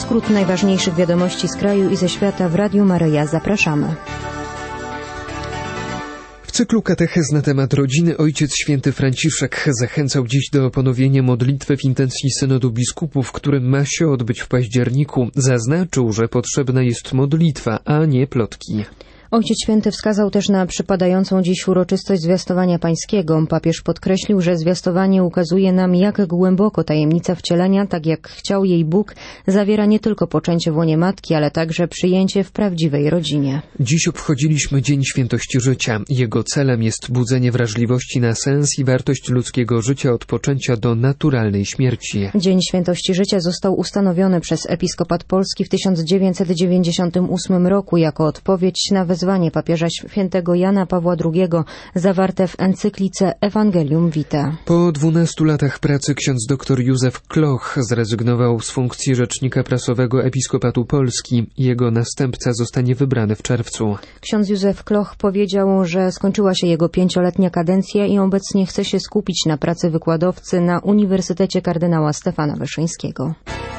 skrót najważniejszych wiadomości z kraju i ze świata w Radiu Maryja. Zapraszamy. W cyklu katechez na temat rodziny Ojciec Święty Franciszek zachęcał dziś do ponowienia modlitwy w intencji synodu biskupów, który ma się odbyć w październiku. Zaznaczył, że potrzebna jest modlitwa, a nie plotki. Ojciec Święty wskazał też na przypadającą dziś uroczystość zwiastowania pańskiego. Papież podkreślił, że zwiastowanie ukazuje nam, jak głęboko tajemnica wcielenia, tak jak chciał jej Bóg, zawiera nie tylko poczęcie w łonie matki, ale także przyjęcie w prawdziwej rodzinie. Dziś obchodziliśmy Dzień Świętości Życia. Jego celem jest budzenie wrażliwości na sens i wartość ludzkiego życia od poczęcia do naturalnej śmierci. Dzień Świętości Życia został ustanowiony przez Episkopat Polski w 1998 roku jako odpowiedź na wezwanie papieża świętego Jana Pawła II zawarte w encyklice Evangelium Vitae. Po 12 latach pracy ksiądz dr Józef Kloch zrezygnował z funkcji rzecznika prasowego Episkopatu Polski. Jego następca zostanie wybrany w czerwcu. Ksiądz Józef Kloch powiedział, że skończyła się jego 5-letnia kadencja i obecnie chce się skupić na pracy wykładowcy na Uniwersytecie kardynała Stefana Wyszyńskiego.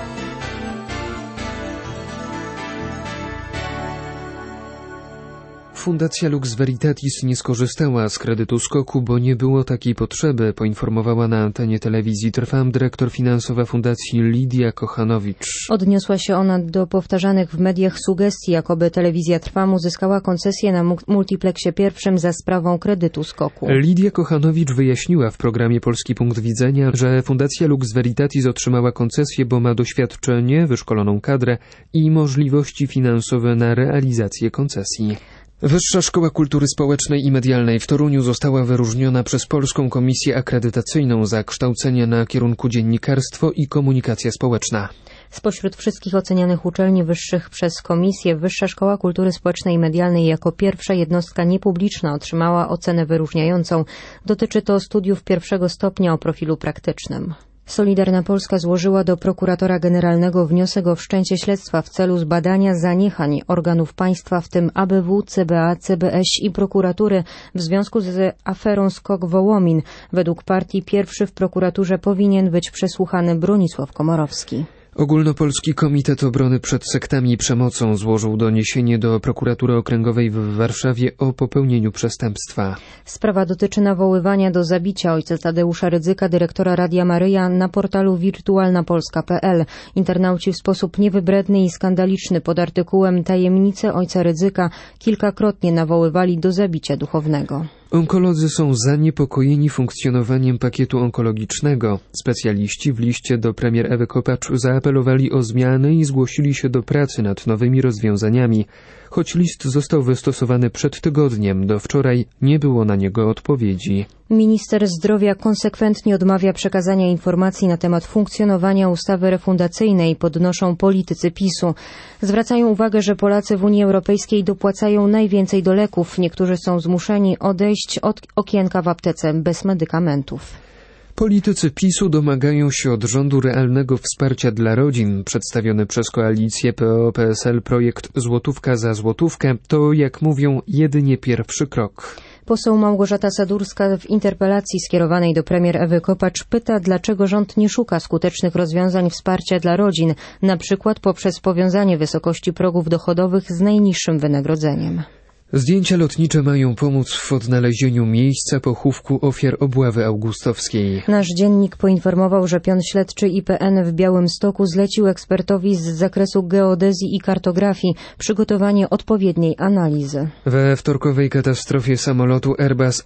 Fundacja Lux Veritatis nie skorzystała z kredytu SKOK-u, bo nie było takiej potrzeby, poinformowała na antenie telewizji Trwam dyrektor finansowa fundacji Lidia Kochanowicz. Odniosła się ona do powtarzanych w mediach sugestii, jakoby telewizja Trwam uzyskała koncesję na multipleksie pierwszym za sprawą kredytu SKOK-u. Lidia Kochanowicz wyjaśniła w programie Polski Punkt Widzenia, że Fundacja Lux Veritatis otrzymała koncesję, bo ma doświadczenie, wyszkoloną kadrę i możliwości finansowe na realizację koncesji. Wyższa Szkoła Kultury Społecznej i Medialnej w Toruniu została wyróżniona przez Polską Komisję Akredytacyjną za kształcenie na kierunku dziennikarstwo i komunikacja społeczna. Spośród wszystkich ocenianych uczelni wyższych przez Komisję, Wyższa Szkoła Kultury Społecznej i Medialnej jako pierwsza jednostka niepubliczna otrzymała ocenę wyróżniającą. Dotyczy to studiów pierwszego stopnia o profilu praktycznym. Solidarna Polska złożyła do prokuratora generalnego wniosek o wszczęcie śledztwa w celu zbadania zaniechań organów państwa, w tym ABW, CBA, CBŚ i prokuratury w związku z aferą SKOK Wołomin. Według partii pierwszy w prokuraturze powinien być przesłuchany Bronisław Komorowski. Ogólnopolski Komitet Obrony przed Sektami i Przemocą złożył doniesienie do prokuratury okręgowej w Warszawie o popełnieniu przestępstwa. Sprawa dotyczy nawoływania do zabicia ojca Tadeusza Rydzyka, dyrektora Radia Maryja, na portalu wirtualnapolska.pl. Internauci w sposób niewybredny i skandaliczny pod artykułem Tajemnice ojca Rydzyka kilkakrotnie nawoływali do zabicia duchownego. Onkolodzy są zaniepokojeni funkcjonowaniem pakietu onkologicznego. Specjaliści w liście do premier Ewy Kopacz zaapelowali o zmiany i zgłosili się do pracy nad nowymi rozwiązaniami. Choć list został wystosowany przed tygodniem, do wczoraj nie było na niego odpowiedzi. Minister zdrowia konsekwentnie odmawia przekazania informacji na temat funkcjonowania ustawy refundacyjnej, podnoszą politycy PiS-u. Zwracają uwagę, że Polacy w Unii Europejskiej dopłacają najwięcej do leków. Niektórzy są zmuszeni odejść od okienka w aptece bez medykamentów. Politycy PiS-u domagają się od rządu realnego wsparcia dla rodzin. Przedstawiony przez koalicję PO-PSL projekt Złotówka za złotówkę to, jak mówią, jedynie pierwszy krok. Poseł Małgorzata Sadurska w interpelacji skierowanej do premier Ewy Kopacz pyta, dlaczego rząd nie szuka skutecznych rozwiązań wsparcia dla rodzin, na przykład poprzez powiązanie wysokości progów dochodowych z najniższym wynagrodzeniem. Zdjęcia lotnicze mają pomóc w odnalezieniu miejsca pochówku ofiar obławy augustowskiej. Nasz dziennik poinformował, że pion śledczy IPN w Białymstoku zlecił ekspertowi z zakresu geodezji i kartografii przygotowanie odpowiedniej analizy. We wtorkowej katastrofie samolotu Airbus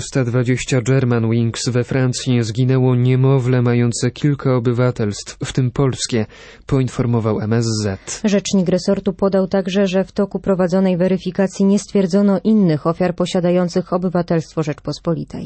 A320 Germanwings we Francji zginęło niemowlę mające kilka obywatelstw, w tym polskie, poinformował MSZ. Rzecznik resortu podał także, że w toku prowadzonej weryfikacji nie stwierdzono innych ofiar posiadających obywatelstwo Rzeczpospolitej.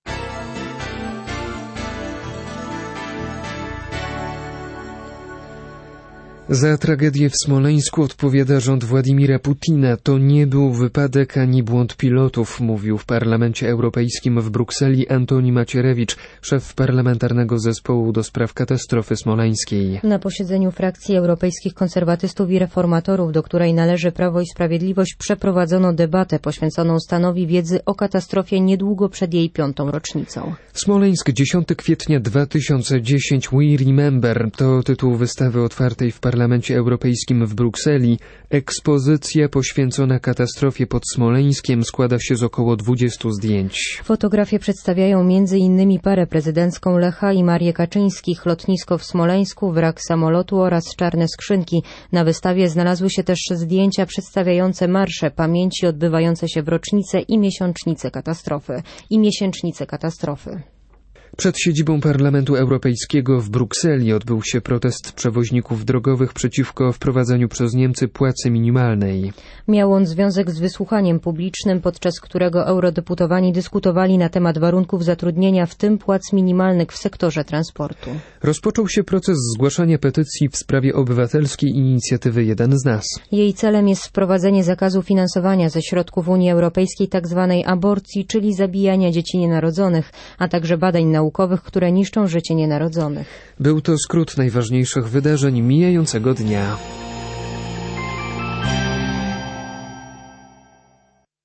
Za tragedię w Smoleńsku odpowiada rząd Władimira Putina. To nie był wypadek ani błąd pilotów, mówił w Parlamencie Europejskim w Brukseli Antoni Macierewicz, szef parlamentarnego zespołu do spraw katastrofy smoleńskiej. Na posiedzeniu frakcji europejskich konserwatystów i reformatorów, do której należy Prawo i Sprawiedliwość, przeprowadzono debatę poświęconą stanowi wiedzy o katastrofie niedługo przed jej 5. rocznicą. Smoleńsk, 10 kwietnia 2010, We Remember, to tytuł wystawy otwartej w Parlamencie Europejskim w Brukseli. Ekspozycja poświęcona katastrofie pod Smoleńskiem składa się z około 20 zdjęć. Fotografie przedstawiają m.in. parę prezydencką Lecha i Marię Kaczyńskich, lotnisko w Smoleńsku, wrak samolotu oraz czarne skrzynki. Na wystawie znalazły się też zdjęcia przedstawiające marsze pamięci odbywające się w rocznicę i miesięcznicę katastrofy. Przed siedzibą Parlamentu Europejskiego w Brukseli odbył się protest przewoźników drogowych przeciwko wprowadzeniu przez Niemcy płacy minimalnej. Miał on związek z wysłuchaniem publicznym, podczas którego eurodeputowani dyskutowali na temat warunków zatrudnienia, w tym płac minimalnych w sektorze transportu. Rozpoczął się proces zgłaszania petycji w sprawie obywatelskiej inicjatywy Jeden z nas. Jej celem jest wprowadzenie zakazu finansowania ze środków Unii Europejskiej tzw. aborcji, czyli zabijania dzieci nienarodzonych, a także badań naukowych, które niszczą życie nienarodzonych. Był to skrót najważniejszych wydarzeń mijającego dnia.